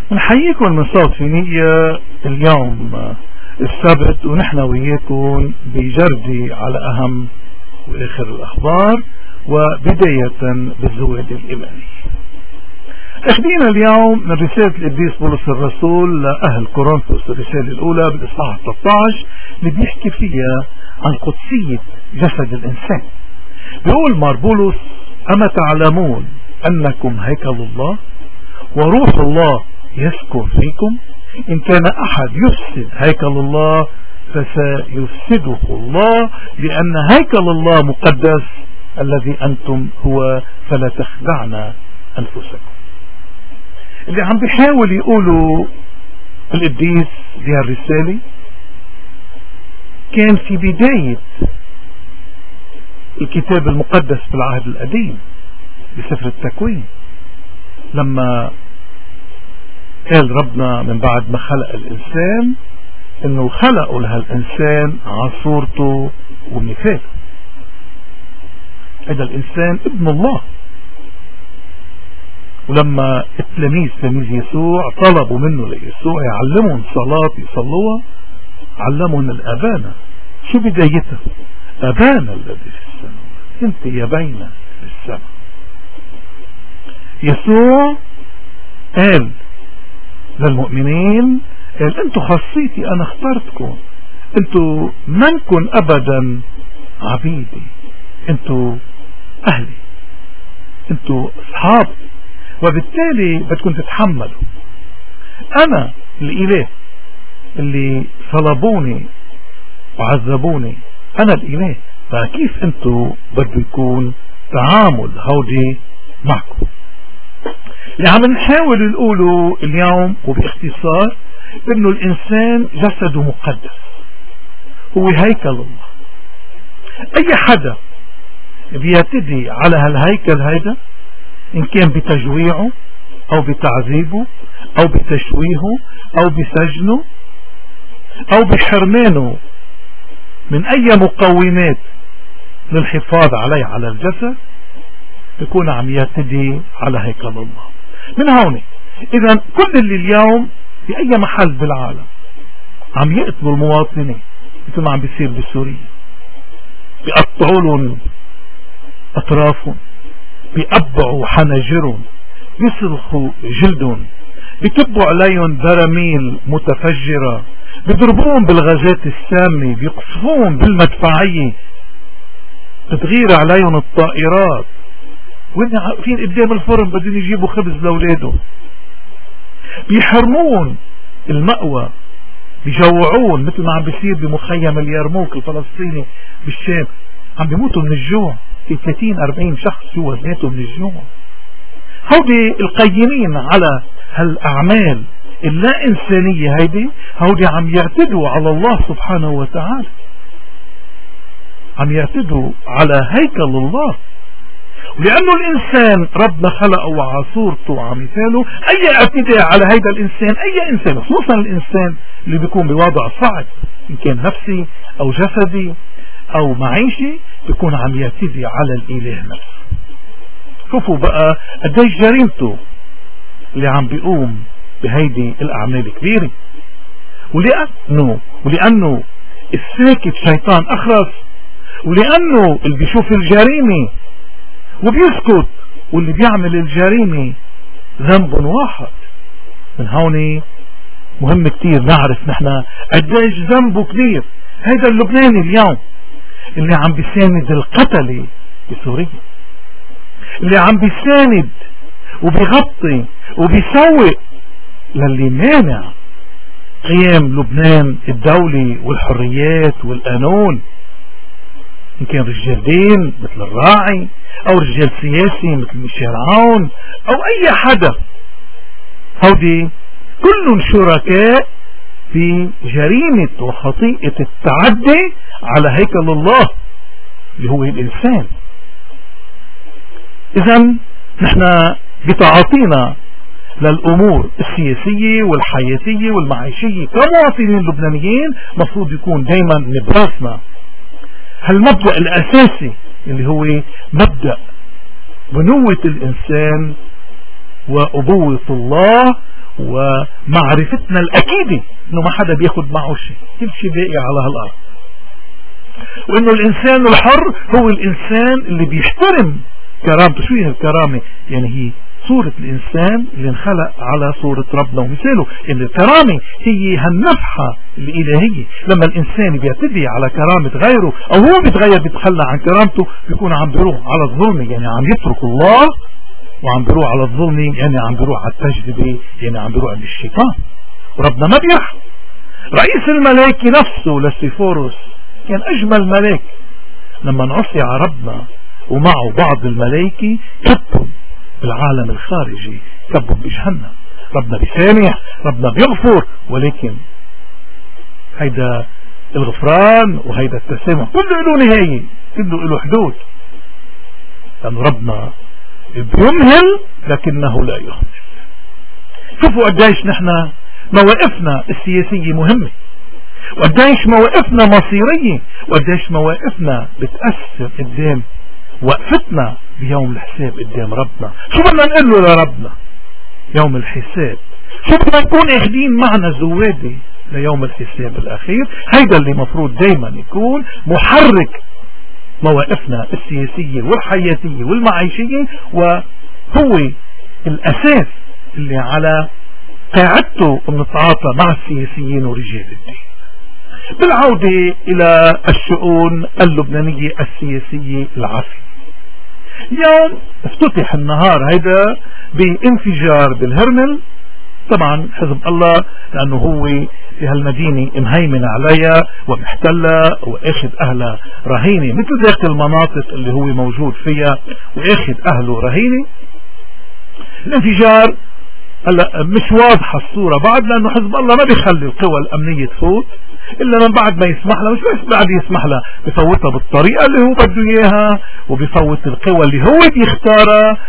نحييكم من صوت في نية اليوم السبت، ونحن وياكم بجردي على أهم وآخر الأخبار، وبداية بالزواج الإيماني. أخذنا اليوم من رسالة القديس بولس الرسول لأهل كورنثوس، الرسالة الأولى بالإصحاح 13 اللي بيحكي فيها عن قدسية جسد الإنسان. بيقول مار بولس: أما تعلمون أنكم هيكل الله وروح الله يسكن فيكم؟ إن كان أحد يفسد هيكل الله فسيفسده الله، لأن هيكل الله مقدس الذي أنتم هو، فلا تخدعنا أنفسكم. اللي عم بيحاول يقولوا القديس بهالرسالة كان في بداية الكتاب المقدس بالعهد القديم بسفر التكوين، لما قال ربنا من بعد ما خلق الإنسان انه خلقوا لها الإنسان على صورته ومثاله. هذا الإنسان ابن الله. ولما التلاميذ تلاميذ يسوع طلبوا منه ليسوع يعلمهم صلاة يصلوها، علمهم الأبانا. شو بدايتها؟ أبانا الذي في السماء، انت يا بينا في السماء. يسوع قال للمؤمنين، قال انتوا خاصيتي، انا اخترتكم، انتوا منكن ابدا عبيدي، انتوا اهلي، انتوا اصحابي، وبالتالي بدكم تتحملوا. انا الاله اللي صلبوني وعذبوني، انا الاله، فكيف انتوا بده يكون تعامل هودي معكم؟ اللي عم نحاول نقوله اليوم وباختصار انه الانسان جسده مقدس، هو هيكل الله. اي حدا بيعتدي على هالهيكل هيدا، ان كان بتجويعه او بتعذيبه او بتشويهه او بسجنه او بحرمانه من اي مقومات للحفاظ عليه على الجسد، يكون عم يعتدي على هيكل الله. من هون اذا كل اللي اليوم في اي محل بالعالم عم يقتلوا المواطنين، مثل ما عم بيصير بسوريا، بيقطعوا لهم اطرافهم، بيقبعوا حناجرهم، بيسلخوا جلدهم، بيكبوا عليهم براميل متفجرة، بيضربوهم بالغازات السامة، بيقصفوهم بالمدفعية، بتغير عليهم الطائرات، وين واقفين قدام الفرن بدهم يجيبوا خبز لاولادهم، بيحرمون المأوى، بيجوعون مثل ما عم بيصير بمخيم اليرموك الفلسطيني بالشام، عم بيموتوا من الجوع، في 30-40 شخص جوا ماتوا من الجوع. هودي القيمين على هالأعمال اللا إنسانية هيدي، هودي عم يعتدوا على الله سبحانه وتعالى، عم يعتدوا على هيكل الله. ولأنه الإنسان ربنا خلقه على صورته ومثاله، أي اعتداء على هيدا الإنسان، أي إنسان، خصوصا الإنسان اللي بيكون بوضع صعب إن كان نفسي أو جسدي أو معيشي، بيكون عم يعتدي على الإله نفسه. شوفوا بقى قديش جريمته اللي عم بيقوم بهيدي الأعمال الكبيرة. ولأنه الساكت شيطان أخرس، ولأنه اللي بيشوف الجريمة وبيسكت، واللي بيعمل الجريمة ذنب واحد. من هون مهم كتير نعرف نحن قديش ذنبه كبير. هيدا اللبناني اليوم اللي عم بيساند القتلة بسوريا، اللي عم بيساند وبيغطي وبيسوق للي مانع قيام لبنان الدولي والحريات والقانون، إن كان رجال دين مثل الراعي أو رجال سياسي مثل ميشيل عون أو أي حدا، هودي كلهم شركاء في جريمة وخطيئة التعدي على هيكل الله اللي هو الإنسان. إذن نحن بتعاطينا للأمور السياسية والحياتية والمعيشية كمواطنين لبنانيين مفروض يكون دايما نبراسنا هالمبدأ الأساسي اللي هو مبدأ بنوة الإنسان وأبوة الله ومعرفتنا الأكيدة إنه ما حدا بياخد معه شيء، كل شيء باقي على هالأرض، وإنه الإنسان الحر هو الإنسان اللي بيحترم كرامته. شو هي الكرامة؟ يعني هي صورة الإنسان اللي انخلق على صورة ربنا ومثاله. إن الكرامة هي هالنفحة الإلهية. لما الإنسان بيعتدي على كرامة غيره أو هو بيتغير بيتخلى عن كرامته، بيكون عم بيروح على الظلم، يعني عم يترك الله، وعم بيروح على الظلم يعني عم بيروح على التجربة، يعني عم بيروح للشيطان. وربنا ما بيرحم. رئيس الملائكة نفسه لسيفوروس كان أجمل ملاك، لما نعصي على ربنا ومعه بعض الملائكة كبهم بالعالم الخارجي، كبهم بجهنم. ربنا بيسامح، ربنا بيغفر، ولكن هيدا الغفران وهيدا التسامح كله له نهاية، كله له حدود، لأن ربنا بيمهل لكنه لا يهمل. شوفوا قديش نحن مواقفنا السياسية مهمة، وقديش مواقفنا مصيرية، وقديش مواقفنا بتأثر قدام وقفتنا بيوم الحساب قدام ربنا. شو بدنا نقول له لربنا يوم الحساب؟ شو بدنا نكون اخدين معنا زوادي ليوم الحساب الأخير؟ هيدا اللي مفروض دايما يكون محرك مواقفنا السياسية والحياتية والمعيشية، وهو الأساس اللي على قاعدته بنتعاطى مع السياسيين ورجال الدين. بالعودة إلى الشؤون اللبنانية السياسية العافية، اليوم افتتح النهار هيدا بانفجار بالهرمل. طبعا حزب الله لأنه هو في هالمدينة مهيمن عليها ومحتلة واخد أهلها رهينة، مثل ذاك المناطق اللي هو موجود فيها واخد أهله رهينة. الانفجار هلا مش واضحة الصورة بعد، لأنه حزب الله ما بيخلي القوى الأمنية تفوت إلا من بعد ما يسمح لها. مش بس بعد يسمح لها، بفوتها بالطريقة اللي هو بده إياها، وبفوت القوى اللي هو بيختارها،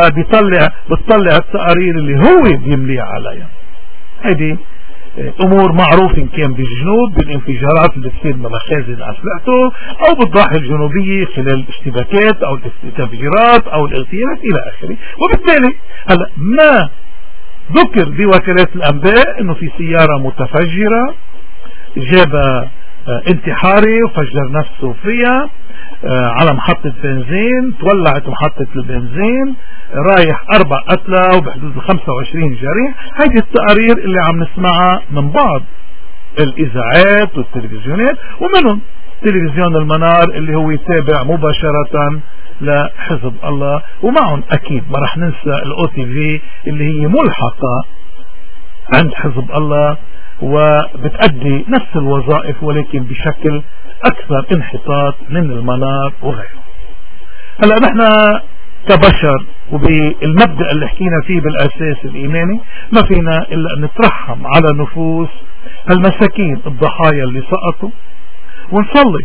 وبيطلع التقارير اللي هو بيمليها عليها. هيدي أمور معروف إن كان بالجنوب بالانفجارات اللي بتصير بمخازن أسلحته، أو بالضاحية الجنوبية خلال الاشتباكات أو التفجيرات أو الاغتيالات إلى آخره. وبالتالي هلا ما ذكر بوكالات الأنباء إنه في سيارة متفجرة جاب انتحاري وفجر نفسه فيها على محطة بنزين، تولعت محطة البنزين، رايح 4 قتلى وبحدود 25 جريح. هذه التقارير اللي عم نسمعها من بعض الإذاعات والتلفزيونات، ومنهم تلفزيون المنار اللي هو يتابع مباشرة لحزب الله، ومعهم أكيد ما رح ننسى الOTV اللي هي ملحقة عند حزب الله وبتأدي نفس الوظائف ولكن بشكل أكثر انحطاط من المنار وغيره. هلأ نحن كبشر وبالمبدأ اللي حكينا فيه بالأساس الإيماني ما فينا إلا أن نترحم على نفوس المساكين الضحايا اللي سقطوا، ونصلي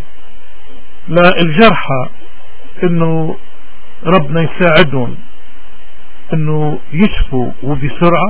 للجرحى إنه ربنا يساعدهم إنه يشفوا وبسرعة،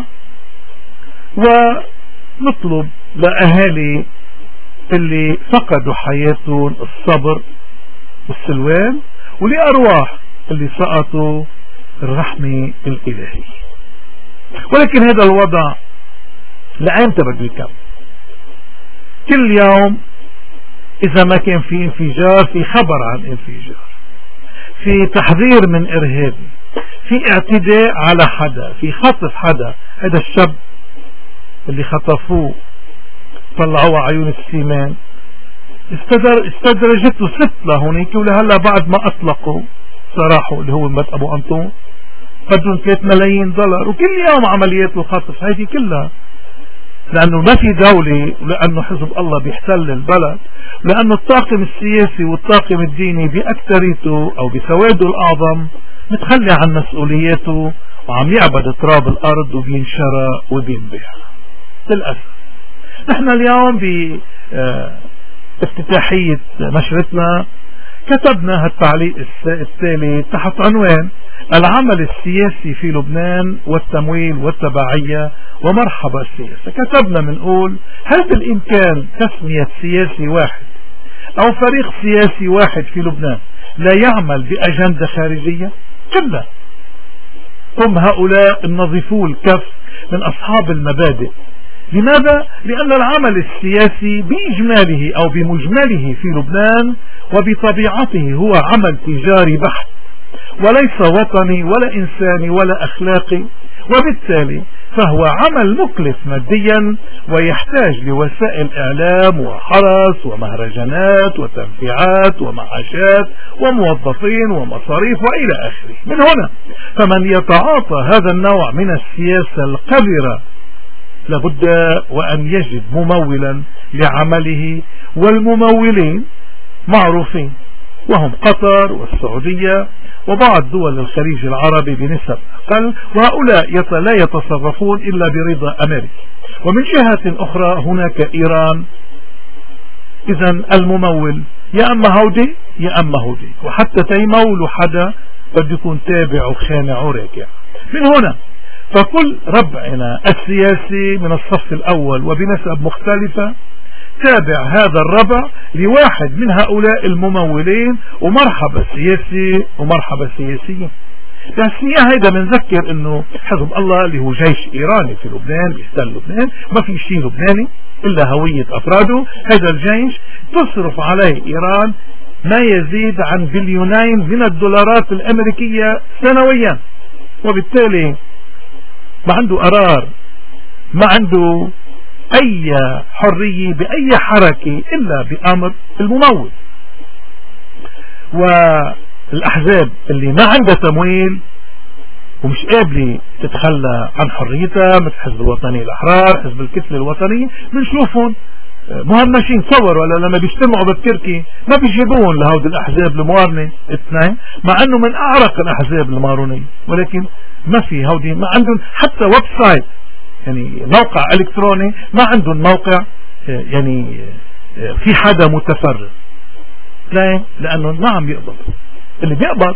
ونطلب لأهالي اللي فقدوا حياتهم الصبر والسلوان، ولأرواح اللي سقطوا الرحمة الإلهية. ولكن هذا الوضع لأيمتى بده يكمل؟ كل يوم إذا ما كان في انفجار في خبر عن انفجار، في تحذير من إرهابي، في اعتداء على حدا، في خطف حدا. هذا الشاب اللي خطفوه طلعوه عيون السيمان استدرجته 6 هونيك، ولهلا بعد ما أطلقوا سراحه اللي هو مات أبو أنطون بدهم 3 ملايين دولار، وكل يوم عمليات الخطف هذه كلها، لأنه ما في دولة، لأنه حزب الله بيحتل البلد، لأنه الطاقم السياسي والطاقم الديني بأكثريته أو بسواده الأعظم متخلي عن مسؤولياته وعم يعبد تراب الأرض وبينشرى وبينبيع. للأسف نحن اليوم بافتتاحية نشرتنا كتبنا هالتعليق التالي تحت عنوان العمل السياسي في لبنان والتمويل والتبعية ومرحبا السياسة. كتبنا منقول هل بالإمكان تسمية سياسي واحد أو فريق سياسي واحد في لبنان لا يعمل بأجندة خارجية؟ كلا، هم هؤلاء النظيفو الكف من أصحاب المبادئ. لماذا؟ لأن العمل السياسي بإجماله أو بمجمله في لبنان وبطبيعته هو عمل تجاري بحت، وليس وطني ولا إنساني ولا أخلاقي، وبالتالي فهو عمل مكلف ماديا ويحتاج لوسائل إعلام وحرس ومهرجانات وتنفيعات ومعاشات وموظفين ومصاريف وإلى آخره. من هنا فمن يتعاطى هذا النوع من السياسة القذرة لابد وأن يجد ممولا لعمله، والممولين معروفين وهم قطر والسعودية وبعض دول الخليج العربي بنسب أقل، وهؤلاء لا يتصرفون إلا برضا أمريكا. ومن جهة أخرى هناك إيران. إذن الممول يا أما هودي يا أما هودي، وحتى تيمولوا حدا بده يكون تابع وخانع وراكع. من هنا فكل ربعنا السياسي من الصف الأول وبنسب مختلفة تابع هذا الربع لواحد من هؤلاء الممولين، ومرحبا سياسي ومرحبا سياسيين. السياح هيدا بنذكر انه حزب الله اللي هو جيش ايراني في لبنان بيحتل لبنان، ما في شيء لبناني الا هوية افراده. هذا الجيش تصرف عليه ايران ما يزيد عن بليونين من الدولارات الامريكية سنويا، وبالتالي ما عنده قرار، ما عنده اي حرية باي حركة الا بامر الممول. والاحزاب اللي ما عندها تمويل ومش قابلة تتخلى عن حريتها مثل حزب الوطني الاحرار، حزب الكتلة الوطنية، بنشوفهم مهمشين. تصور ولا لما بيجتمعوا بالتركي ما بيجيبون لهود الاحزاب الموارنة اثنين، مع انه من اعرق الاحزاب المارونية، ولكن ما في هودي، ما عندهم حتى ويب سايت، يعني موقع الكتروني، ما عندهم موقع يعني في حدا متفرغ. ليه؟ لانه ما عم بيقبض. اللي بيقبض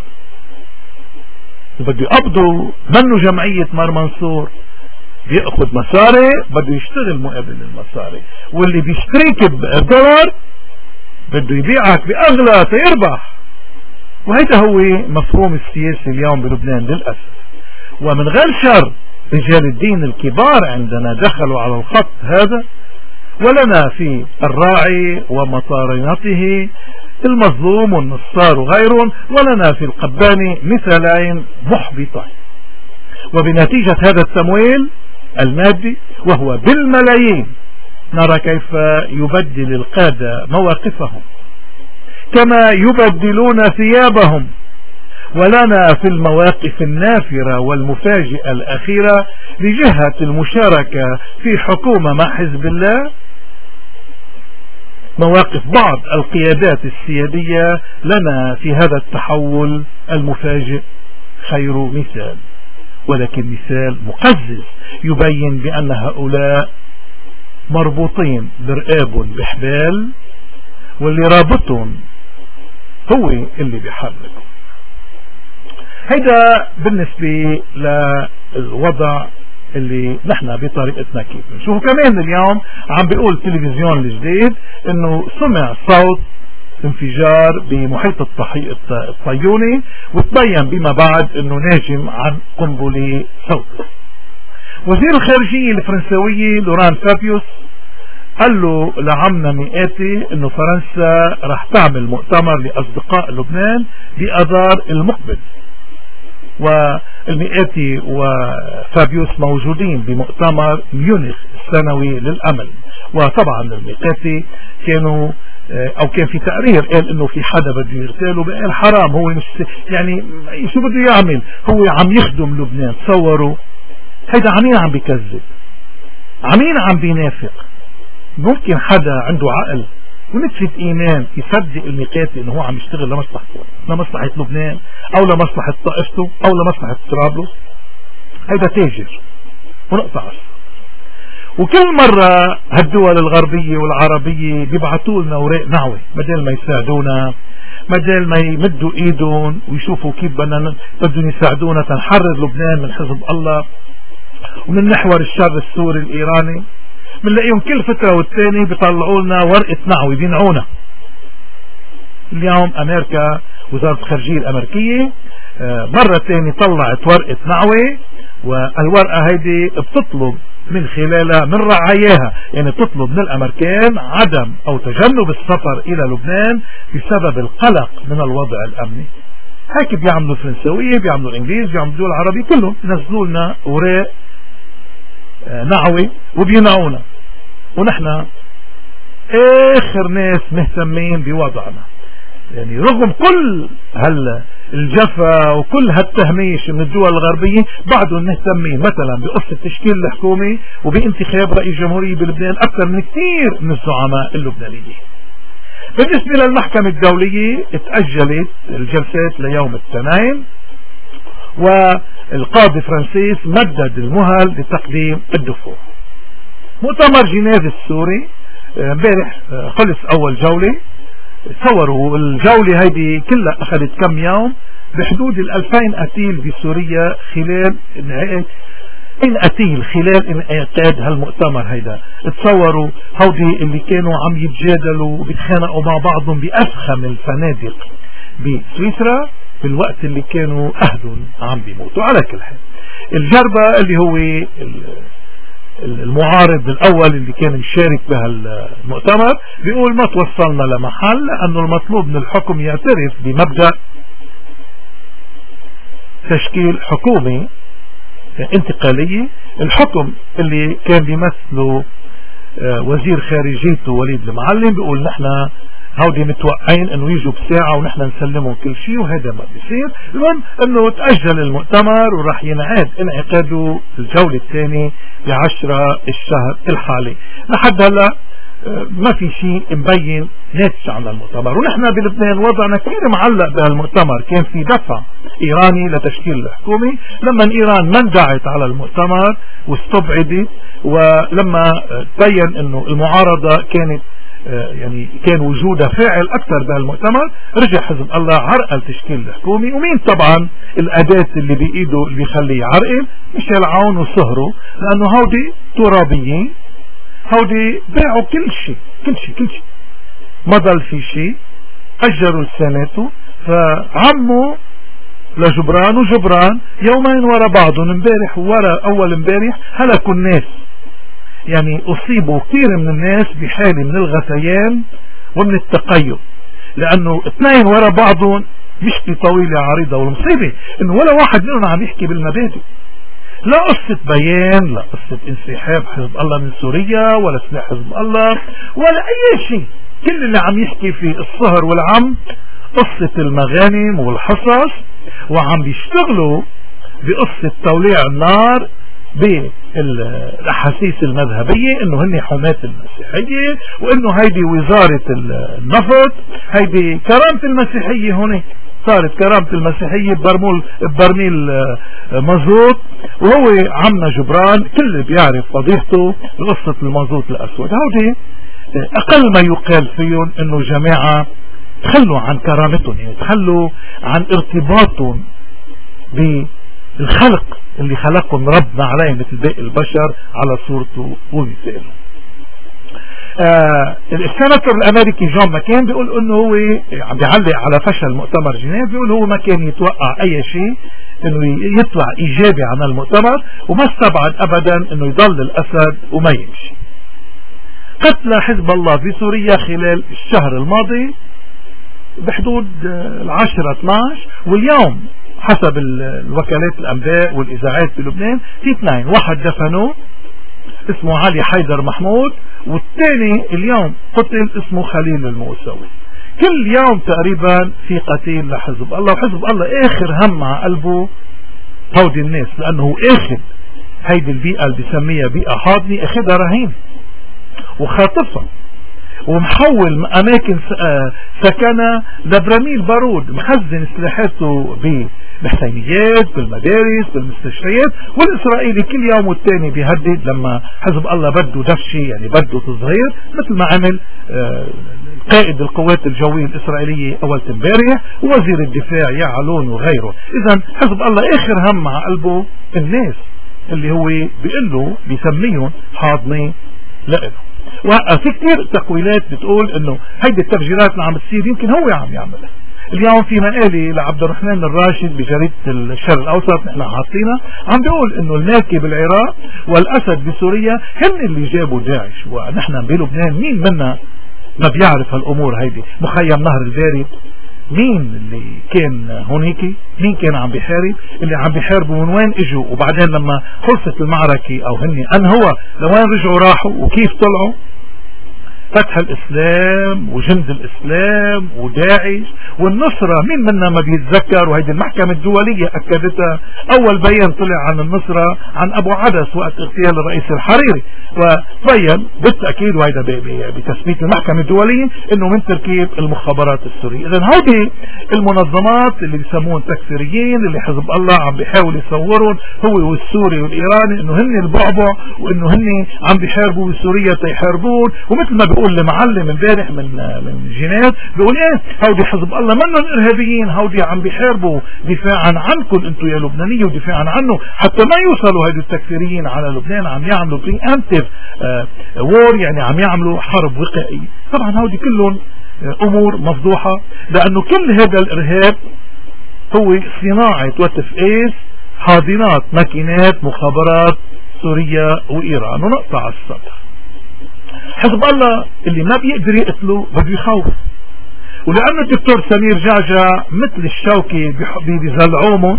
بده يقبضوا منه جمعية مار منصور، بيأخذ مصاري بده يشتغل مقابل المصاري، واللي بيشتريك بدولار بده يبيعك بأغلى تيربح. وهذا هو مفهوم السياسي اليوم بلبنان للأسف. ومن غير شر رجال الدين الكبار عندنا دخلوا على الخط هذا، ولنا في الراعي ومطارنته المظلوم والنصار وغيرهم، ولنا في القباني مثالين محبطين. وبنتيجة هذا التمويل المادي وهو بالملايين نرى كيف يبدل القادة مواقفهم كما يبدلون ثيابهم. ولنا في المواقف النافرة والمفاجئة الأخيرة لجهة المشاركة في حكومة مع حزب الله مواقف بعض القيادات السيادية لنا في هذا التحول المفاجئ خير مثال، ولكن مثال مقزز يبين بأن هؤلاء مربوطين برقاب بحبال، واللي رابطهم هو اللي بيحركهم. هيدا بالنسبة للوضع اللي نحن بطريقتنا كيف نشوفه. كمان اليوم عم بيقول التلفزيون الجديد انه سمع صوت انفجار بمحيط الطيوني، وتبين بما بعد انه ناجم عن قنبلة صوت. وزير الخارجية الفرنسوية لوران فابيوس قال له لعمنا مئاتي انه فرنسا رح تعمل مؤتمر لاصدقاء لبنان بأذار المقبل، والمئاتي وفابيوس موجودين بمؤتمر ميونخ السنوي للأمل. وطبعا المئاتي كانوا او كان في تقرير قال انه في حدا بده يغتاله، قال حرام، هو مش يعني شو بده يعمل، هو عم يخدم لبنان. تصوروا هيدا عمين عم بيكذب، عمين عم بينافق. ممكن حدا عنده عقل ونتفة ايمان يصدق الميقاتي انه هو عم يشتغل لمصلحته، لمصلحة لبنان او لمصلحة طائفته او لمصلحة طرابلس؟ هيدا تاجر ونقطع عصر. وكل مرة هالدول الغربية والعربية بيبعتوا لنا اوراق نعوة بدل ما يساعدونا، بدل ما يمدوا ايدهم ويشوفوا كيف بدهم يساعدونا تنحرر لبنان من حزب الله ومن محور الشر السوري الايراني. بنلاقيهم كل فترة والتاني بيطلعوا لنا ورقة نعوة بينعونا. اليوم امريكا وزارة الخارجية الامريكية مرة تاني طلعت ورقة نعوة، والورقة هيدي بتطلب من خلالها من رعاياها، يعني بتطلب من الأمريكان عدم أو تجنب السفر إلى لبنان بسبب القلق من الوضع الأمني. هيك بيعملوا الفرنسوية، بيعملوا الإنجليز، بيعملوا الدول العربية، كلهم نزلوا لنا أوراق نعوة وبينعونا، ونحن آخر ناس مهتمين بوضعنا. يعني رغم كل الجفا وكل هالتهميش من الدول الغربية بعدهم مهتمين مثلا بقصة تشكيل الحكومة وبانتخاب رئيس جمهورية بلبنان أكثر من كثير من الزعماء اللبنانيين. بالنسبة للمحكمة الدولية اتأجلت الجلسات ليوم الاثنين، والقاضي فرانسيس مدد المهل لتقديم الدفوع. مؤتمر جنيف السوري امبارح خلص أول جولة. تصوروا الجولة هيدي كلها أخذت كم يوم، بحدود 2000 قتيل بسوريا خلال 2000 قتيل خلال انعقاد هالمؤتمر هيدا. تصوروا هودي اللي كانوا عم يتجادلوا وبيتخانقوا مع بعضهم بأفخم الفنادق بسويسرا في الوقت اللي كانوا أهلهم عم بيموتوا. على كل حال الجربة اللي هو المعارض الأول اللي كان مشارك بهالمؤتمر بيقول ما توصلنا لمحل، لأنه المطلوب من الحكم يعترف بمبدأ تشكيل حكومة انتقالية. الحكم اللي كان بيمثله وزير خارجيته وليد المعلم بيقول نحن هودي متوقعين انه يجوا بساعة ونحن نسلمهم كل شيء، وهذا ما بيصير. المهم انه تأجل المؤتمر وراح ينعاد انعقاده الجولة الثانية ب10 الشهر الحالي. لحد هلا ما في شيء مبين ناتج عن المؤتمر، ونحن بلبنان وضعنا كثير معلق بهالمؤتمر. كان في دفع ايراني لتشكيل الحكومة، لما ايران منعت على المؤتمر واستبعدت، ولما تبين انه المعارضة كانت يعني كان وجودها فاعل اكثر بهالمؤتمر، رجع حزب الله عرقل تشكيل الحكومة. ومين طبعا الاداة اللي بايده اللي بيخليه يعرقل؟ ميشيل عون وصهره، لانه هودي ترابيين، هودي باعوا كل شيء ما ضل في شيء، اجروا لساناته، فعموا لجبران وجبران يومين ورا بعضهم، امبارح ورا اول امبارح هلكوا الناس. يعني اصيبوا كثير من الناس بحالة من الغثيان ومن التقيؤ، لانه اثنين ورا بعضهم مشكلة طويلة عريضة. والمصيبة انه ولا واحد منهم عم يحكي بالمبادئ، لا قصة بيان، لا قصة انسحاب حزب الله من سوريا، ولا سلاح حزب الله، ولا اي شيء. كل اللي عم يحكي فيه الصهر والعم قصة المغانم والحصص، وعم بيشتغلوا بقصة توليع النار بالاحاسيس المذهبية، انه هن حماة المسيحية، وانه هيدي وزارة النفط، هيدي كرامة المسيحية. هناك صارت كرامة المسيحية ببرميل مازوت، وهو عمنا جبران كل بيعرف فضيحته بقصة المازوت الاسود. هودي اقل ما يقال فيهم انه جماعة تخلوا عن كرامتهم، يعني تخلوا عن ارتباطهم بالخلق اللي خلقهم ربنا عليه مثل باقي البشر على صورته ومثاله. السناتور الامريكي جون ماكين بيقول انه هو عم بيعلق على فشل مؤتمر جنيف، بيقول هو ما كان يتوقع اي شيء انه يطلع ايجابي عن المؤتمر، وما استبعد ابدا انه يضل الاسد وما يمشي. قتل حزب الله في سوريا خلال الشهر الماضي بحدود 10-12، واليوم حسب الوكالات الانباء والاذاعات في لبنان في 2، واحد دفنوه اسمه علي حيدر محمود، والثاني اليوم قتل اسمه خليل الموسوي. كل يوم تقريبا في قتيل لحزب الله، وحزب الله اخر هم على قلبه هودي الناس، لانه اخذ هيدي البيئة اللي بسميها بيئة حاضنة، اخذها رهين وخاطفها ومحول اماكن سكنها لبراميل بارود، مخزن سلاحاته بالحسينيات بالمدارس بالمستشفيات. والاسرائيلي كل يوم والتاني بيهدد لما حزب الله بده دفشي، يعني بده تظهير، مثل ما عمل قائد القوات الجوية الاسرائيلية اول امبارح ووزير الدفاع يعلون وغيره. اذا حزب الله اخر هم على قلبه الناس اللي هو بيقول بيسميهم حاضنين لإله. وفي كتير تقويلات بتقول انه هيدي التفجيرات اللي عم تصير يمكن هو عم يعملها، اليوم في مقالي لعبد الرحمن الراشد بجريدة الشرق الأوسط نحن حاطينها عم بيقول انه المالكي بالعراق والأسد بسوريا هن اللي جابوا داعش، ونحن بلبنان مين منا ما بيعرف هالأمور هيدي. مخيم نهر البارد مين اللي كان هونيك؟ مين كان عم بيحارب؟ اللي عم بيحاربوا من وين اجوا؟ وبعدين لما خلصت المعركة او هني هو لوين رجعوا راحوا وكيف طلعوا؟ فتح الإسلام وجند الإسلام وداعش والنصرة. مين منا ما بيتذكر؟ وهيدي المحكمة الدولية أكدتها. أول بيان طلع عن النصرة عن أبو عدس وقت اغتيال الرئيس الحريري، وبين بالتأكيد وهيدا بتثبيت المحكمة الدولية إنه من تركيب المخابرات السورية. إذن هودي المنظمات اللي بيسمون تكفيريين اللي حزب الله عم بيحاول يصورون هو والسوري والإيراني إنه هن البعبع وإنه هن عم بيحاربوا سوريا تيحاربون. ومثل ما بيقول المعلم امبارح من جنيف بيقول ايه هودي حزب الله منهم ارهابيين، هودي عم بيحاربوا دفاعا عنكم انتم يا لبنانيين ودفاعا عنه حتى ما يوصلوا هيدي التكفيريين على لبنان. عم يعملوا preemptive وور، يعني عم يعملوا حرب وقائية. طبعا هودي كلهم امور مفضوحة، لانه كل هذا الارهاب هو صناعة وتفقيس حاضنات ماكينات مخابرات سوريا وايران. ونقطع على السطح. حزب الله اللي ما بيقدر يقتله بده يخوف، ولأن الدكتور سمير جعجع مثل الشوكي بيزلعومه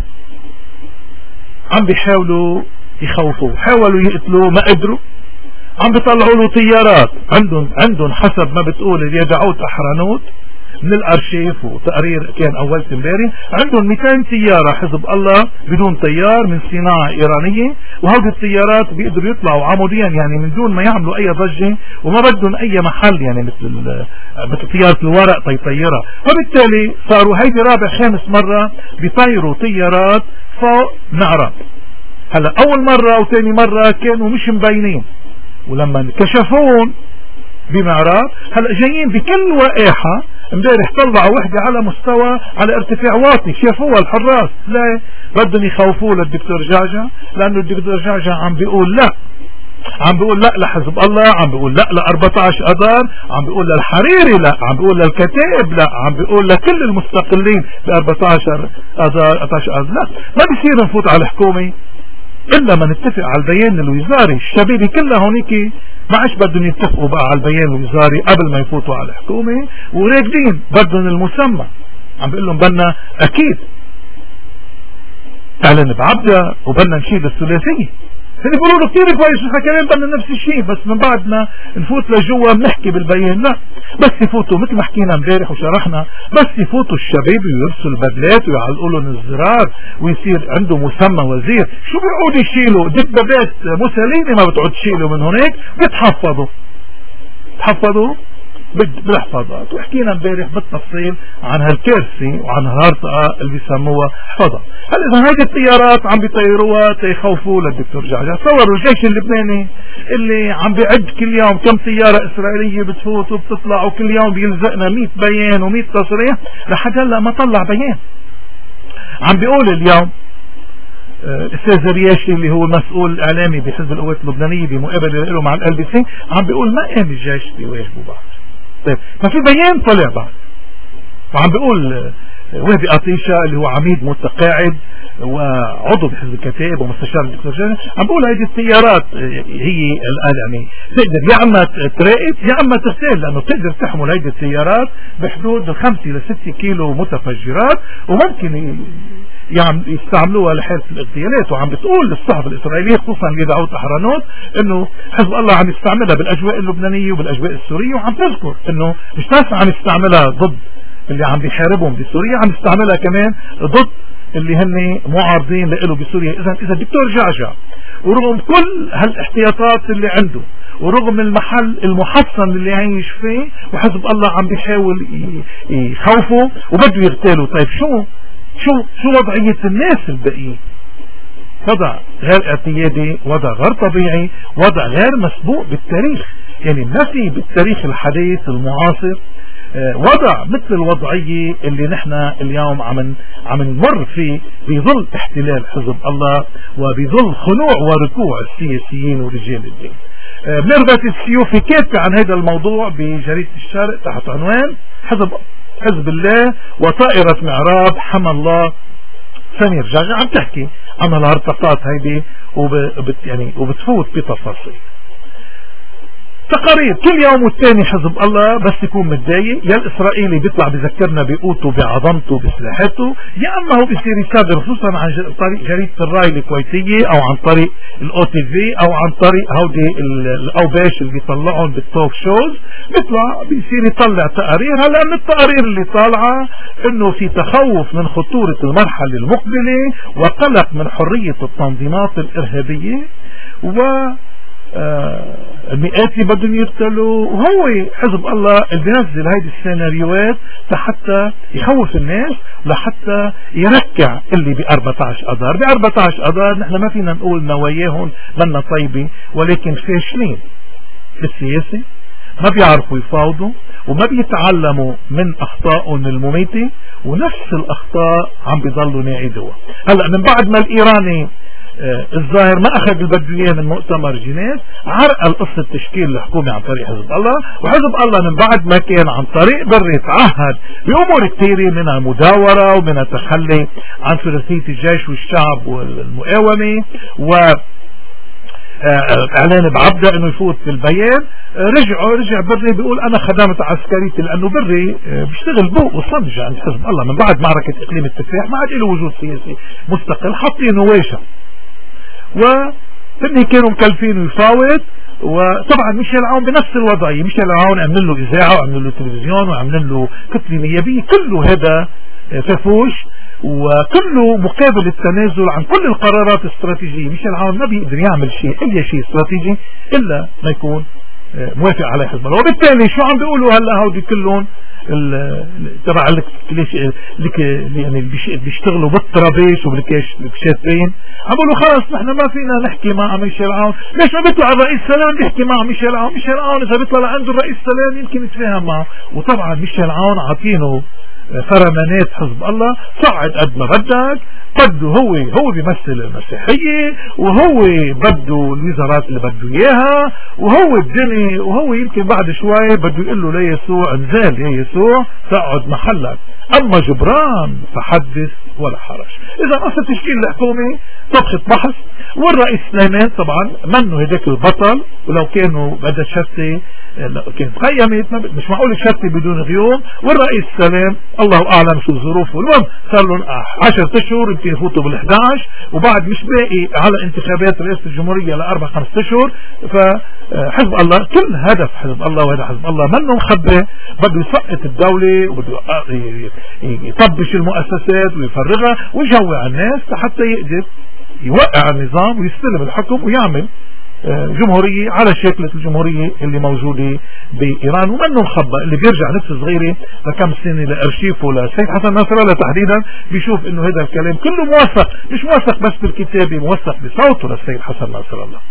عم بيحاولوا يخوفوه. حاولوا يقتلوه ما قدروا، عم بيطلعوا له طيارات. عندهم حسب ما بتقول اليدعوت أحرنوت من الارشيف وتقرير كان اول امبارح عندهم 200 طيارة حزب الله بدون طيار من صناعة ايرانية، وهذه الطيارات بيقدروا يطلعوا عموديا يعني من دون ما يعملوا اي ضجة وما بدهم اي محل، يعني مثل طيارة الورق طيارة. وبالتالي صاروا هيدي رابع خامس مرة بيطيروا طيارات فوق معرض. هلا اول مرة وثاني مرة كانوا مش مبينين، ولما كشفون بمعرض هلا جايين بكل وقاحة. امبارح طلعوا وحدة على مستوى على ارتفاع واطي شافوها الحراس. لا بدهم يخوفوه للدكتور جعجع، لانه الدكتور جعجع عم بيقول لا لحزب الله، عم بيقول لا ل14 اذار، عم بيقول للحريري لا، عم بيقول للكتائب لا، عم بيقول لكل المستقلين ب14 اذار 14 اذار. لا ما بيصير نفوت على الحكومة الا ما نتفق على البيان الوزاري. الشبيبة كلها هونيك ما عادش بدهم يتفقوا بقى على البيان الوزاري قبل ما يفوتوا على الحكومة، وراكدين بدهم المسمى. عم بقول لهم بدنا اكيد اعلن بعبدة وبدنا نشيل الثلاثية. هن بيقولوا له كثير كويس نحن كمان بدنا نفس الشيء، بس من بعد ما نفوت لجوا بنحكي بالبيان. لا بس يفوتوا مثل ما حكينا امبارح وشرحنا، بس يفوتوا الشباب ويلبسوا البدلات ويعلقوا لهم الزرار ويصير عنده مسمى وزير. شو بيقعدوا يشيلوا دبابات موسوليني؟ ما بتقعد تشيلوا من هناك، بتحفظوا بالحفاظات. وحكينا امبارح بالتفصيل عن هالكارثة وعن هالهرطقة اللي بيسموها حفظة. هل اذا هيدي الطيارات عم بيطيروها تيخوفوا للدكتور جعجع؟ تصوروا الجيش اللبناني اللي عم بيعد كل يوم كم طيارة اسرائيلية بتفوت وبتطلع، وكل يوم بيلزقنا 100 بيان و100 تصريح، لحد هلا ما طلع بيان. عم بيقول اليوم الاستاذ رياشي اللي هو المسؤول الاعلامي بحزب القوات اللبنانية بمقابلة له مع LBC، عم بيقول ما قام الجيش بيواجهوا بعض. طيب ما في بيان طلع بعد، وعم بيقول وهبي قطيشة اللي هو عميد متقاعد وعضو بحزب الكتائب ومستشار الدكتور جاني، عم بقول هيدي الطيارات هي الآن يعني تقدر يا اما تراقب يا اما تغتال، لانه تقدر تحمل هيدي الطيارات بحدود 5 إلى 6 كيلو متفجرات، وممكن يستعملوها لحالة الاغتيالات. وعم بتقول الصحف الإسرائيلية خصوصا يدعوت أحرنوت انه حزب الله عم يستعملها بالاجواء اللبنانية وبالاجواء السورية، وعم تذكر انه مش بس عم يستعملها ضد اللي عم بيحاربهم بسوريا، عم يستعملها كمان ضد اللي هن معارضين له بسوريا. اذا الدكتور جعجع ورغم كل هالاحتياطات اللي عنده ورغم المحل المحصن اللي عايش فيه، وحزب الله عم بيحاول يخوفه وبده يغتاله. طيب شو وضعية الناس الباقيين؟ وضع غير اعتيادي، وضع غير طبيعي، وضع غير مسبوق بالتاريخ. يعني ما في بالتاريخ الحديث المعاصر وضع مثل الوضعية اللي نحن اليوم عم نمر فيه بظل احتلال حزب الله وبظل خنوع وركوع السياسيين ورجال الدين. ميرفت السيوفي كاتبة عن هذا الموضوع بجريدة الشرق تحت عنوان حزب الله وطائرة معراج حمى الله سمير جعجع. عم تحكي عن الهرطقات هيدي وبتفوت بتفاصيل تقارير كل يوم والتاني. حزب الله بس يكون متضايق يا الاسرائيلي بيطلع بذكرنا بقوته بعظمته بسلاحته، يا اما هو بيصير يصادر خصوصا عن طريق جريدة الراي الكويتية او عن طريق الاو تي في او عن طريق هودي الاوباش اللي بيطلعون بالتوك شوز، بيطلع بيصير يطلع تقارير. هلا من التقارير اللي طالعة انه في تخوف من خطورة المرحلة المقبلة وقلق من حرية التنظيمات الارهابية و المئات اللي بدهم يقتلوا. وهو حزب الله اللي بينزل هيدي السيناريوهات لحتى يخوف الناس لحتى يركع اللي ب 14 اذار. ب 14 اذار نحن ما فينا نقول نواياهم منا طيبة، ولكن فاشلين بالسياسة، ما بيعرفوا يفاوضوا وما بيتعلموا من اخطائهم المميتة، ونفس الاخطاء عم بيضلوا يعيدوها. هلا من بعد ما الايراني الظاهر ما اخذ اللي بده اياه من مؤتمر جنيف، عرقل قصة تشكيل الحكومة عن طريق حزب الله. وحزب الله من بعد ما كان عن طريق بري تعهد بامور كثيرة من المداورة ومن التخلي عن ثلاثية الجيش والشعب والمقاومة و اعلان بعبدة انه يفوت في البيان. رجع بري بيقول انا خدمت عسكريتي، لانه بري بيشتغل بوق وصنج عند حزب الله من بعد معركة اقليم التفاح، ما عاد له وجود سياسي مستقل، حاطين ويشة وفني كانوا مكلفين يفاوض. وطبعا ميشيل عون بنفس الوضعية، ميشيل عون عملن له اذاعة وعملن له تلفزيون وعملن له كتلة نيابية، كله هذا ففوش وكله مقابل التنازل عن كل القرارات الاستراتيجية. ميشيل عون ما بيقدر يعمل اي شيء استراتيجي الا ما يكون موافق عليه حزب الله. وبالتالي شو عم بيقولوا هلا هودي كلهم تبع يعني بيشتغلوا بالطرابيش وبالكشافين، عم بيقولوا خلص نحن ما فينا نحكي مع ميشيل عون. ليش ما بيطلع الرئيس سلام بيحكي مع ميشيل عون؟ ميشيل عون اذا بيطلع عنده الرئيس سلام يمكن يتفاهم معه. وطبعا ميشيل عون عاطينه فرمانات حزب الله، صعد قد ما بدك، بده هو بيمثل المسيحية، وهو بده الوزارات اللي بده اياها، وهو الدنيا، وهو يمكن بعد شوي بده يقول له ليسوع انزل يا يسوع تقعد محلك، اما جبران فحدث ولا حرج. اذا قصة تشكيل الحكومة طبخة بحث، والرئيس سليمان طبعا منه هداك البطل، ولو كانوا بدها شتى كانت قيمت، مش معقول شتى بدون غيوم. والرئيس سلام الله اعلم شو ظروفه، المهم صار لهم 10 اشهر يمكن يفوتوا بال11، وبعد مش باقي على انتخابات رئاسة الجمهورية ل4-5 اشهر. فحزب الله كل هدف حزب الله، وهذا حزب الله منه مخبى، بده يسقط الدولة وبده يطبش المؤسسات ويفرغها ويجوع الناس لحتى يقدر يوقع النظام ويستلم الحكم ويعمل جمهورية على شكل الجمهورية اللي موجودة بإيران. ومنه مخبى اللي بيرجع نفس صغيرة لكم سنة لأرشيفه لسيد حسن ناصر الله تحديدا بيشوف انه هذا الكلام كله موثق، مش موثق بس بالكتابة، موثق بصوته للسيد حسن ناصر الله.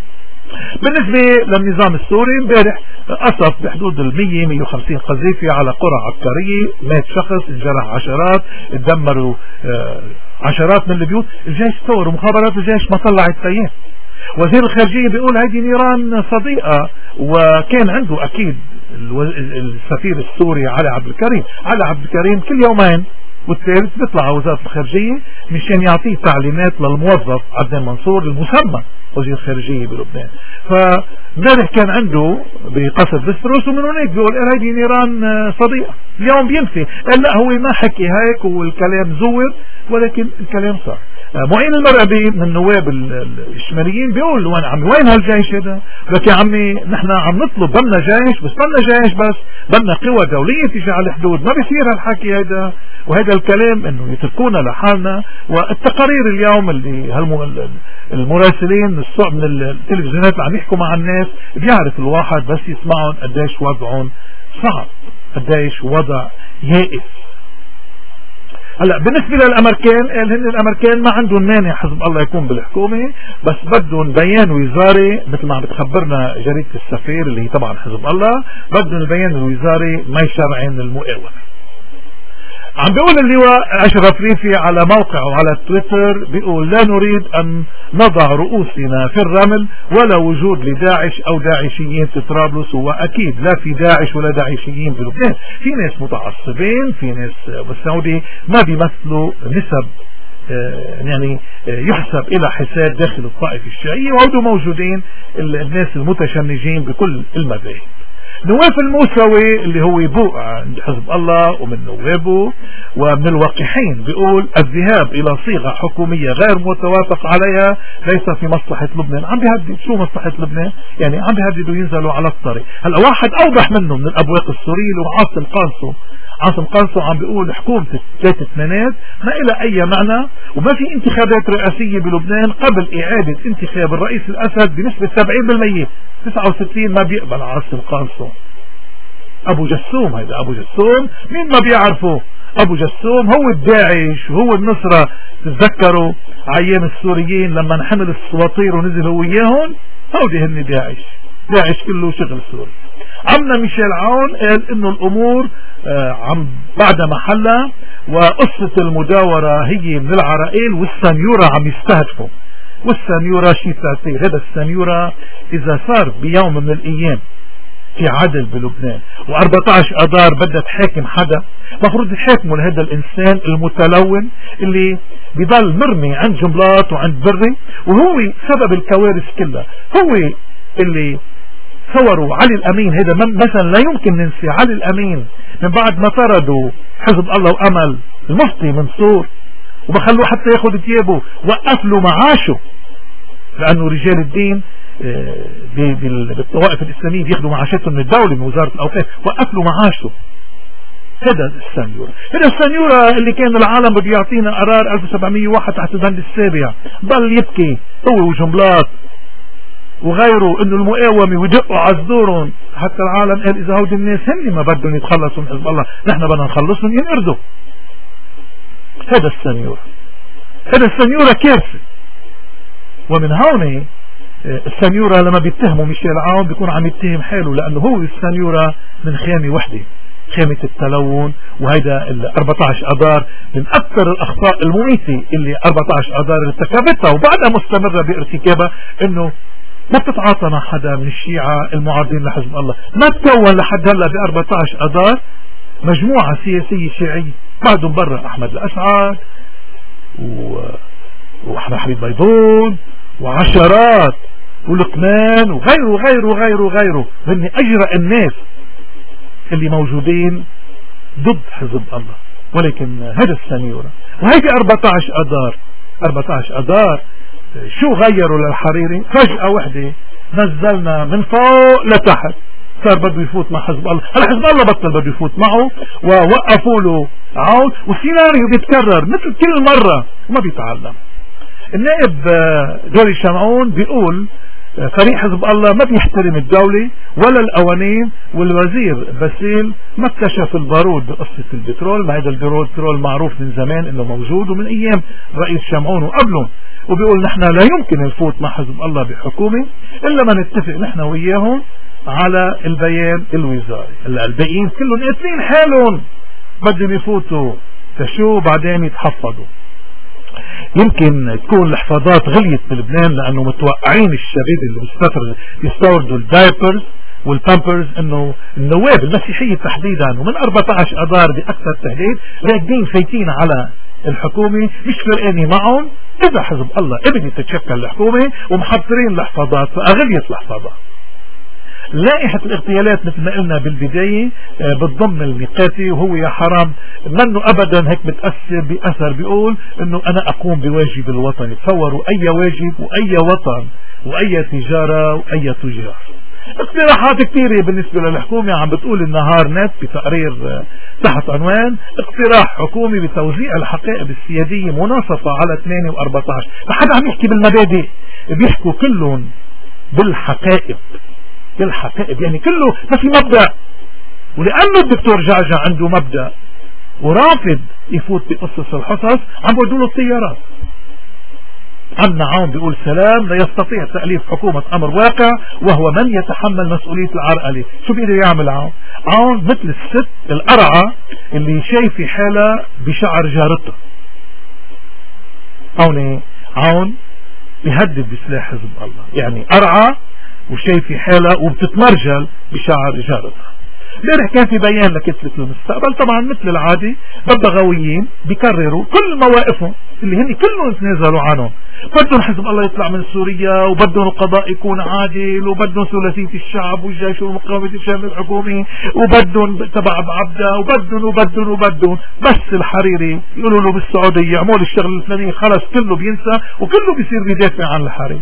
بالنسبة للنظام السوري امبارح قصف بحدود 100-150 قذيفة على قرى عسكرية، مات شخص، انجرح عشرات، اتدمروا عشرات من البيوت. الجيش ثور ومخابرات الجيش ما طلعت تيام. وزير الخارجية بيقول هذه نيران صديقة، وكان عنده اكيد السفير السوري علي عبد الكريم كل يومين والثالث بيطلع وزارة الخارجية مشان يعطيه تعليمات للموظف عدنان منصور المسمى وزير خارجية بلبنان. فمبارح كان عنده بقصر بستروس، ومن هناك بيقول هذه نيران صديقة. اليوم بينفي، قال لا هو ما حكي هيك والكلام زور، ولكن الكلام صار. معين المرعبي من النواب الشماليين بيقول وين هالجيش هذا؟ لك يا عمي نحن عم نطلب بدنا جيش، بس بدنا قوى دولية تيجي على الحدود، ما بيصير هالحكي هذا وهذا الكلام انه يتركونا لحالنا. والتقارير اليوم اللي المراسلين من التلفزيونات اللي عم يحكوا مع الناس، بيعرف الواحد بس يسمعهم قديش وضعهم صعب، قديش وضع يائس. هلا بالنسبة للأمريكان، قال هن الأمريكان ما عندهم مانع حزب الله يكون بالحكومة، بس بدهم بيان وزاري مثل ما عم بتخبرنا جريدة السفير اللي هي طبعا حزب الله، بدهم البيان الوزاري ما يشرعن المقاومة. عم بيقول اللواء أشرف ريفي على موقعه على تويتر، بيقول لا نريد أن نضع رؤوسنا في الرمل ولا وجود لداعش أو داعشيين في طرابلس، وأكيد لا في داعش ولا داعشيين بلبنان. في ناس متعصبين، في ناس بالسعودية ما بيمثلوا نسب يعني يحسب إلى حساب داخل الطائفة الشيعية، وعودوا موجودين الناس المتشنجين بكل المذاهب. نواف الموسوي اللي هو بوق عند حزب الله ومن نوابه ومن الوقحين بيقول الذهاب الى صيغة حكومية غير متوافق عليها ليس في مصلحة لبنان. عم بيهدد شو مصلحة لبنان؟ يعني عم بيهددوا ينزلوا على الطريق. هلا واحد اوضح منه من الابواق السوري اللي هو عاصم قانصو عم بيقول حكومة 3 ثمانيات ما إلى أي معنى، وما في انتخابات رئاسية بلبنان قبل إعادة انتخاب الرئيس الأسد بنسبة 70%. 69 ما بيقبل عاصم قانصو. أبو جسوم، هيدا أبو جسوم مين ما بيعرفه؟ أبو جسوم هو الداعش وهو النصرة. تتذكروا عيام السوريين لما نحمل السواطير ونزل هو إياهم؟ هودي هن داعش كله شغل سوري. عمنا ميشيل عون قال انه الامور عم بعد محلها، وقصة المداورة هي من العرائيل، والسنيورة عم يستهدفوا. والسنيورة شي تأثير هذا السنيورة اذا صار بيوم من الايام في عدل بلبنان و14 اذار بدها تحاكم حدا، مفروض يحاكموا لهذا الانسان المتلون اللي بضل مرمي عند جملات وعند بري، وهو سبب الكوارث كلها. هو اللي صوروا علي الأمين. هذا مثلا لا يمكن ننسى علي الأمين من بعد ما طردوا حزب الله وأمل المفتي منصور وما خلوه حتى ياخذ ثيابه، وقف له معاشه، لأنه رجال الدين بالطوائف الإسلامية بياخذوا معاشاتهم من الدولة من وزارة الأوقاف، وقف له معاشه. هذا السنيورة اللي كان العالم بده يعطينا قرار 1701 تحت البند السابع، ضل يبكي هو وجملات وغيره انه المقاومة ويدقوا عزدورهم، حتى العالم قال اذا هودي الناس هن ما بدهم يتخلصوا من حزب الله نحن بدنا نخلصهم ينقردوا. هذا السنيورة كارثة. ومن هون السنيورة لما بيتهموا ميشيل عون بيكون عم يتهم حاله، لانه هو السنيورة من خامة وحدة، خامة التلون. وهيدا 14 اذار من اكثر الاخطاء المميتة اللي 14 اذار ارتكبتها وبعدها مستمرة بارتكابها، انه ما بتتعاطى مع حدا من الشيعة المعارضين لحزب الله. ما تكون لحد هلا ب 14 اذار مجموعة سياسية شيعية، بعدهم برا احمد الاسعد واحمد حبيب بيضون وعشرات ولقمان وغيره من اجرأ الناس اللي موجودين ضد حزب الله. ولكن هذا السنيورة وهيدي 14 اذار شو غيروا للحريري؟ فجأة وحدة نزلنا من فوق لتحت، صار بده يفوت مع حزب الله. هلا حزب الله بطل بده يفوت معه ووقفوا له عون، والسيناريو بيتكرر مثل كل مرة وما بيتعلم. النائب جوري شمعون بيقول فريق حزب الله ما بيحترم الدولة ولا القوانين، والوزير باسيل ما اكتشف البارود بقصة البترول. ما هذا البترول معروف من زمان انه موجود ومن ايام رئيس شمعون وقبله. وبيقول نحن لا يمكن نفوت مع حزب الله بحكومة الا ما نتفق نحن وياهم على البيان الوزاري. الباقيين كلهم قاتلين حالهم بدهم يفوتوا تشو بعدين يتحفظوا. يمكن تكون الحفاظات غليت بلبنان لانه متوقعين الشباب اللي بيستوردوا الدايبرز والبامبرز انه النواب المسيحية تحديدا ومن 14 اذار باكثر تهديد راكدين فايتين على الحكومة، مش فرقاني معهم اذا حزب الله قبل تتشكل الحكومة ومحضرين الحفاظات، فاغليت الحفاظات. لائحة الاغتيالات مثل ما قلنا بالبداية بتضم الميقاتي، وهو يا حرام منه ابدا هيك بتأثر بأثر بيقول انه انا اقوم بواجب الوطني. تصوروا اي واجب واي وطن واي تجارة واي تجار. اقتراحات كثيرة بالنسبة للحكومة عم بتقول النهار نت بتقرير تحت عنوان اقتراح حكومي بتوزيع الحقائب السيادية مناصفة على 8 و14. ما حدا عم يحكي بالمبادئ، بيحكوا كلهم بالحقائب يعني كله ما في مبدأ. ولأنه الدكتور جعجع عنده مبدأ ورافض يفوت بقصص الحصص عم بودوا له الطيارات. عندنا عون بيقول سلام لا يستطيع تأليف حكومة أمر واقع وهو من يتحمل مسؤولية العرقلة. شو بيقدر يعمل عون؟ عون مثل الست القرعة اللي شايفة حالها بشعر جارتها. عون بيهدد بسلاح حزب الله، يعني قرعة وشايفة حالها وبتتمرجل بشعر جارتها. امبارح كان في بيان لكتلة المستقبل، طبعا مثل العادي ببغاويين بيكرروا كل مواقفهم اللي هن كلهم تنازلوا عنهم. بدهم حزب الله يطلع من سوريا، وبدهم القضاء يكون عادل، وبدهم ثلاثية الشعب والجيش والمقاومة الشامل الحكومي، وبدهم تبع بعبدة، وبدهم بس الحريري يقولوا له بالسعودية اعمل الشغل الفلاني، خلص كله بينسى وكله بيصير بيدافع عن الحريري.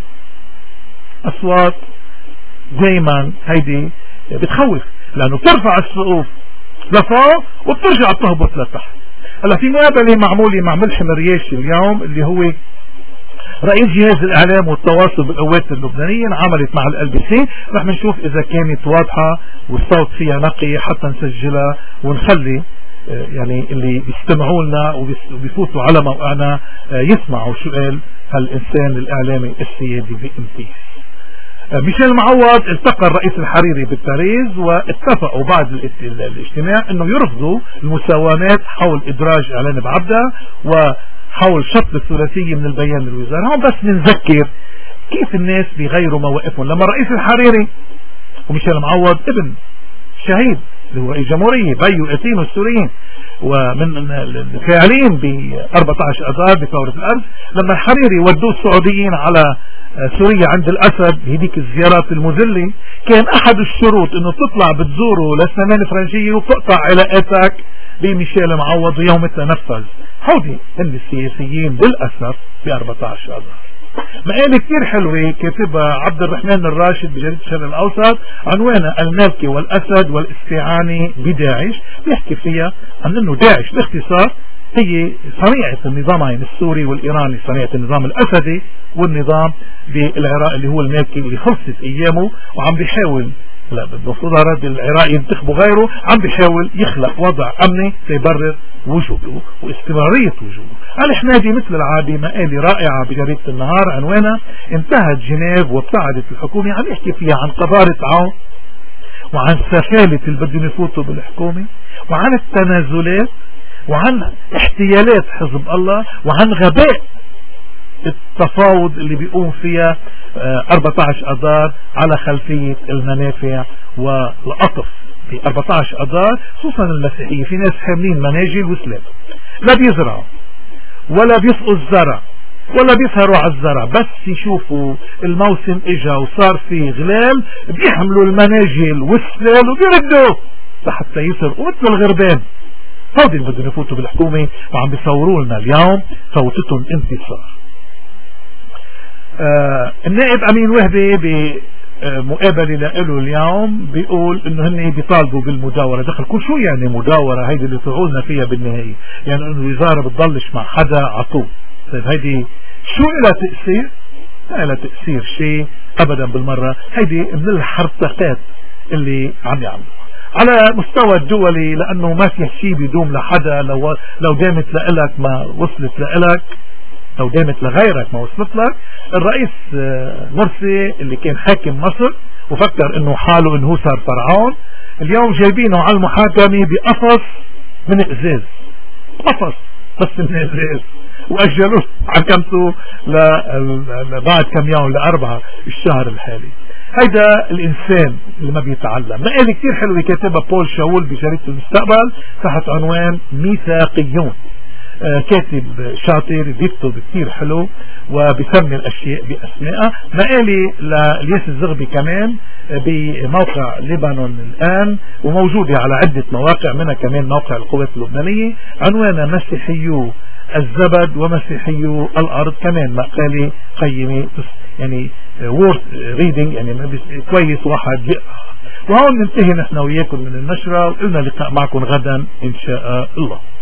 اصوات دايما هيدي بتخوف، لانه بترفع السقوف لفوق وبترجع تهبط لتحت. هلا في مقابلة معمولة مع ملحم الرياشي اليوم اللي هو رئيس جهاز الاعلام والتواصل بالقوات اللبنانية، انعملت مع الLBC، رح نشوف اذا كانت واضحة والصوت فيها نقي حتى نسجلها ونخلي يعني اللي بيستمعوا لنا وبيفوتوا على موقعنا يسمعوا شو قال هالإنسان الإعلامي السيادي بامتياز. ميشيل معوض التقى الرئيس الحريري بالباريس، واتفقوا بعد الاجتماع انه يرفضوا المساومات حول ادراج اعلان بعبدة وحول شطب الثلاثية من البيان الوزارة. هون بس نذكر كيف الناس بيغيروا مواقفهم. لما الرئيس الحريري وميشيل معوض ابن شهيد اللي هو رئيس جمهورية بيو قاتلين السوريين ومن الفاعلين ب 14 اذار بثورة الارض، لما الحريري ودوه السعوديين على سوريا عند الاسد بهديك الزيارات المذلة، كان احد الشروط انه تطلع بتزوره لسنين فرنسية وتقطع علاقاتك بميشيل معوض، ويوم تنفذ. هودي هن السياسيين للاسف ب 14 اذار. مقالة كتير حلوة كاتبها عبد الرحمن الراشد بجريدة الشرق الأوسط، عنوانها المالكي والأسد والاستعانة بداعش. بيحكي فيها عن أنه داعش باختصار هي صنيعة النظام السوري والإيراني، صنيعة النظام الأسدي والنظام بالعراق اللي هو المالكي اللي خلصت أيامه، وعم بيحاول المفروض أراد العراق ينتخبوا غيره، عم بيحاول يخلق وضع أمني ليبرر وجوده واستمرارية وجوده. الحنادي مثل العادي مقالة رائعة بجريدة النهار عنوانها انتهت جنيف وابتعدت الحكومة، عم يحكي فيها عن قذارة عون وعن سفالة اللي بدهم يفوتوا بالحكومة وعن التنازلات وعن احتيالات حزب الله وعن غباء التفاوض اللي بيقوم فيها 14 اذار على خلفية المنافع والقطف. في 14 اذار خصوصا المسيحية في ناس حاملين مناجل وسلاب، لا بيزرعوا ولا بيسقوا الزرع ولا بيسهروا على الزرع، بس يشوفوا الموسم اجا وصار في غلال بيحملوا المناجل والسلال وبيردوا لحتى يسرقوا مثل الغربان. هودي اللي بدهم يفوتوا بالحكومة وعم بيصوروا لنا اليوم فوتتهم انتصار. النائب أمين وهبي بمقابلة له اليوم بيقول انه هن بيطالبوا بالمداورة. دخل كل شو يعني مداورة؟ هيدي اللي طلعولنا فيها بالنهاية، يعني انه الوزارة بتضلش مع حدا عطول. طيب هيدي شو لها تأثير؟ لا لها تأثير شيء ابدا بالمرة. هيدي من الحرتقات اللي عم يعملوها على مستوى الدولي، لانه ما في شيء بيدوم لحدا. لو دامت لإلك ما وصلت لإلك، لو دامت لغيرك ما وصلت لك. الرئيس مرسي اللي كان حاكم مصر وفكر انه حاله انه صار فرعون، اليوم جايبينه على المحاكمة بقفص من ازاز، قفص بس من ازاز، واجلوه حكمته بعد كم يوم ل4 الشهر الحالي. هيدا الانسان اللي ما بيتعلم. مقالة كتير حلوة كاتبها بول شاول بجريدة المستقبل تحت عنوان ميثاقيون. كاتب شاطر بيكتب كتير حلو وبيسمي الاشياء باسمائها. مقالة لإلياس الزغبي كمان بموقع لبنان الان وموجودة على عدة مواقع، منها كمان موقع القوات اللبنانية، عنوانها مسيحيو الزبد ومسيحيو الارض. كمان مقالة قيمة يعني worth reading، يعني كويس واحد يقرأ. وهون ننتهي نحن وياكم من النشرة، وقلنا لقاء معكم غدا ان شاء الله.